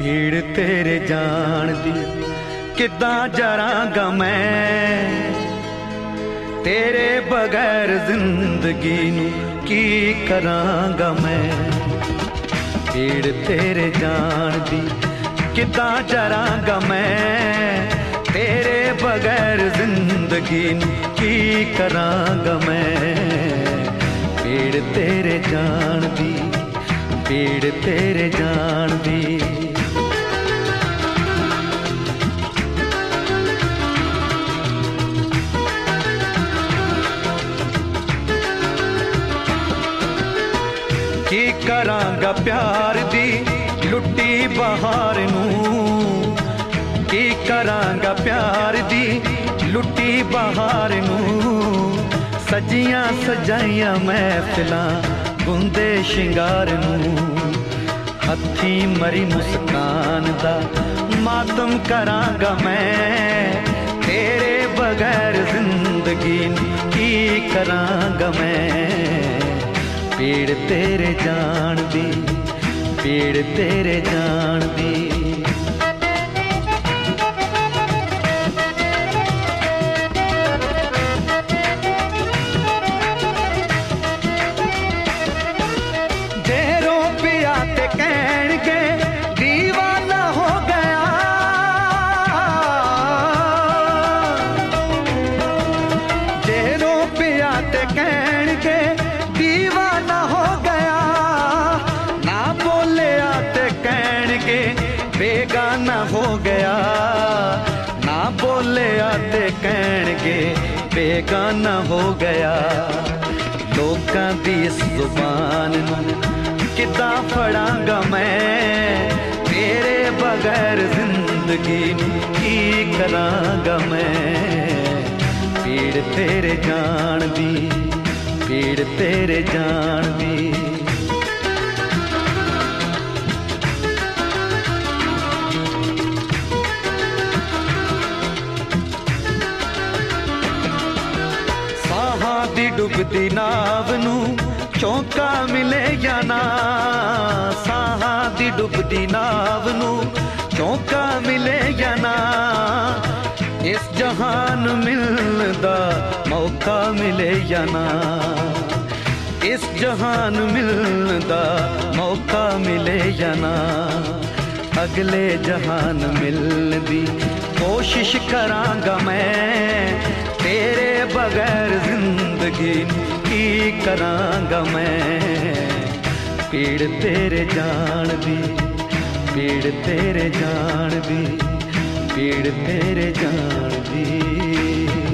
भीड़ तेरे जान दी किदां जरांगा मैं, तेरे बगैर जिंदगी नू की करांगा मैं। भीड़ तेरे जान दी किदां जरांगा मैं, तेरे बगैर जिंदगी नू की करांगा मैं। भीड़ तेरे जान दी, भीड़ तेरे जान दी। की करांगा प्यार दी लुट्टी बहार नू, की करांगा प्यार दी लुट्टी बहार नू। सजियां सजाइयां महफिलां गुंदे शिंगार नू, हथी मरी मुस्कान दा मातम करांगा मैं। तेरे बगैर जिंदगी की करांगा मैं। भीड़ तेरे जान दी, भीड़ तेरे जान दी। जेरो पिया ते कहणगे दीवाना हो गया, जेरो पिया ते कहणगे दीवाना हो गया। ना बोले आते कहणगे बेगाना हो गया, ना बोले आते कहणगे बेगाना हो गया। लोकां दी इस जुबान नू किदां फड़ांगा मैं, तेरे बगैर जिंदगी नू की करांगा मैं। भीड़ तेरे जान दी, भीड़ तेरे जान दी। साहां दी डुबदी नाव नू चौंका मिले या ना, साहां दी डुबदी नाव नू चौंका मिले या ना। इस जहान मिलदा मौका मिले या ना, इस जहान मिलदा मौका मिले या ना। अगले जहान मिलने दी कोशिश करांगा मैं, तेरे बगैर जिंदगी की करांगा मैं। भीड़ तेरे जान दी, भीड़ तेरे जान दी, भीड़ तेरे जान दी।